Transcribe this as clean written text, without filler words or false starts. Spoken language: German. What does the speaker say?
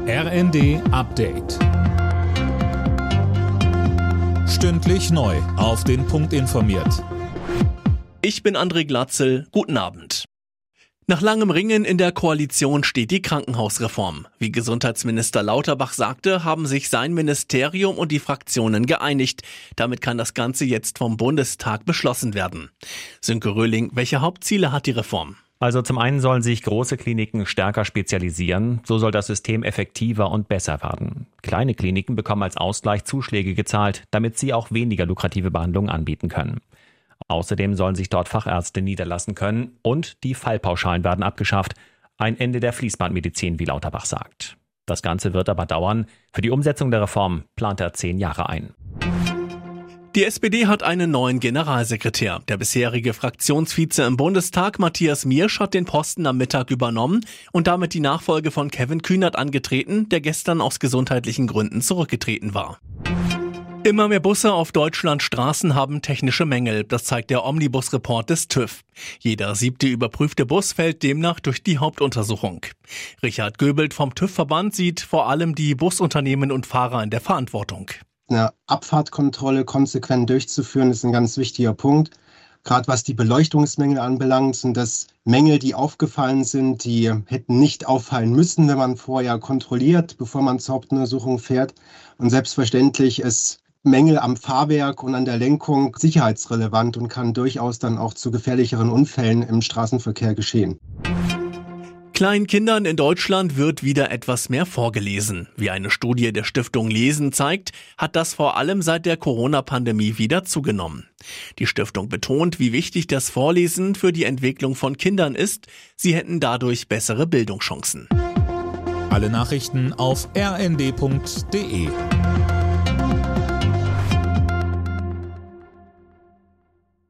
RND Update. Stündlich neu auf den Punkt informiert. Ich bin André Glatzel. Guten Abend. Nach langem Ringen in der Koalition steht die Krankenhausreform. Wie Gesundheitsminister Lauterbach sagte, haben sich sein Ministerium und die Fraktionen geeinigt. Damit kann das Ganze jetzt vom Bundestag beschlossen werden. Sönke Röhling, welche Hauptziele hat die Reform? Also zum einen sollen sich große Kliniken stärker spezialisieren, so soll das System effektiver und besser werden. Kleine Kliniken bekommen als Ausgleich Zuschläge gezahlt, damit sie auch weniger lukrative Behandlungen anbieten können. Außerdem sollen sich dort Fachärzte niederlassen können und die Fallpauschalen werden abgeschafft. Ein Ende der Fließbandmedizin, wie Lauterbach sagt. Das Ganze wird aber dauern. Für die Umsetzung der Reform plant er 10 Jahre ein. Die SPD hat einen neuen Generalsekretär. Der bisherige Fraktionsvize im Bundestag, Matthias Miersch, hat den Posten am Mittag übernommen und damit die Nachfolge von Kevin Kühnert angetreten, der gestern aus gesundheitlichen Gründen zurückgetreten war. Immer mehr Busse auf Deutschlands Straßen haben technische Mängel. Das zeigt der Omnibus-Report des TÜV. Jeder 7. überprüfte Bus fällt demnach durch die Hauptuntersuchung. Richard Göbelt vom TÜV-Verband sieht vor allem die Busunternehmen und Fahrer in der Verantwortung. Eine Abfahrtkontrolle konsequent durchzuführen, ist ein ganz wichtiger Punkt. Gerade was die Beleuchtungsmängel anbelangt, sind das Mängel, die aufgefallen sind, die hätten nicht auffallen müssen, wenn man vorher kontrolliert, bevor man zur Hauptuntersuchung fährt. Und selbstverständlich ist Mängel am Fahrwerk und an der Lenkung sicherheitsrelevant und kann durchaus dann auch zu gefährlicheren Unfällen im Straßenverkehr geschehen. Kleinen Kindern in Deutschland wird wieder etwas mehr vorgelesen. Wie eine Studie der Stiftung Lesen zeigt, hat das vor allem seit der Corona-Pandemie wieder zugenommen. Die Stiftung betont, wie wichtig das Vorlesen für die Entwicklung von Kindern ist. Sie hätten dadurch bessere Bildungschancen. Alle Nachrichten auf rnd.de.